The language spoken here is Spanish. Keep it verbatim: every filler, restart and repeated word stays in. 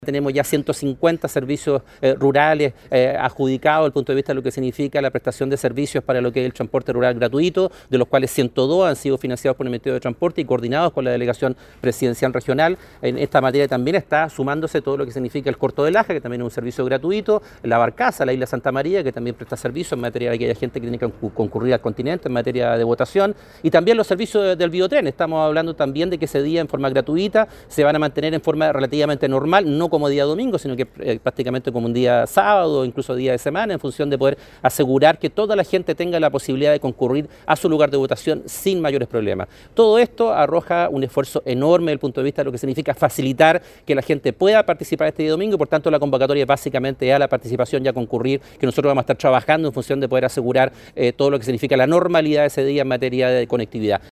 Tenemos ya ciento cincuenta servicios eh, rurales eh, adjudicados desde el punto de vista de lo que significa la prestación de servicios para lo que es el transporte rural gratuito, de los cuales ciento dos han sido financiados por el Ministerio de Transporte y coordinados con la Delegación Presidencial Regional. En esta materia también está sumándose todo lo que significa el Corto de Laja, que también es un servicio gratuito, la Barcaza, la Isla Santa María, que también presta servicios en materia de aquella gente que tiene que concurrir al continente en materia de votación, y también los servicios del biotren. Estamos hablando también de que ese día en forma gratuita se van a mantener en forma relativamente normal, no como día domingo, sino que eh, prácticamente como un día sábado, incluso día de semana, en función de poder asegurar que toda la gente tenga la posibilidad de concurrir a su lugar de votación sin mayores problemas. Todo esto arroja un esfuerzo enorme desde el punto de vista de lo que significa facilitar que la gente pueda participar este día domingo, y por tanto la convocatoria básicamente a la participación y a concurrir, que nosotros vamos a estar trabajando en función de poder asegurar eh, todo lo que significa la normalidad de ese día en materia de conectividad.